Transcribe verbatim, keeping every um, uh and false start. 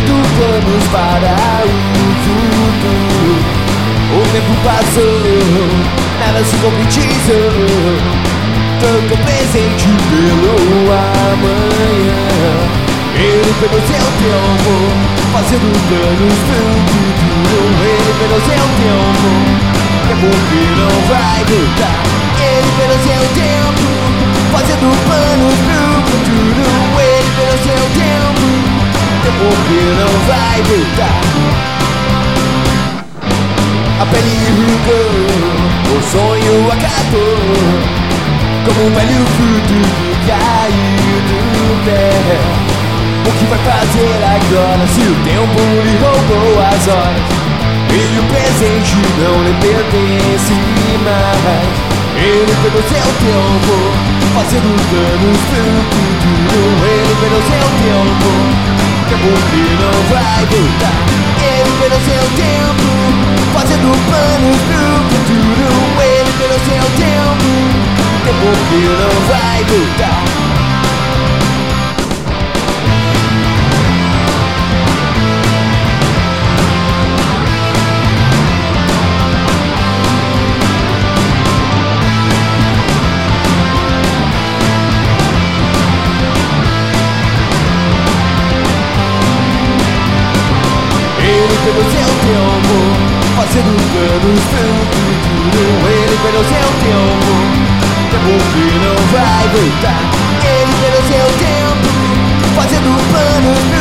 fazendo planos para o futuro. O tempo passou, nada se concretizou. Troca o presente pelo amanhã. Ele pegou seu tempo, fazendo planos pro futuro. Ele pegou seu tempo, tempo que não vai voltar. Ele pegou seu tempo, fazendo planos pro futuro. Ele pegou seu tempo, tempo que não vai voltar. A pele rugou, o sonho acabou, como um velho fruto que caiu do pé. O que vai fazer agora se o tempo lhe roubou as horas? E o presente não lhe pertence mais. Ele pegou seu tempo, fazendo planos pro futuro. Ele pegou seu tempo, tempo que não vai voltar. Ele pegou seu tempo, fazendo planos pro futuro. Ele pegou seu tempo, tempo que não vai voltar. Ele pegou seu tempo, fazendo planos pro futuro. Ele pegou seu tempo, tempo que não vai voltar. Ele pegou seu tempo, fazendo planos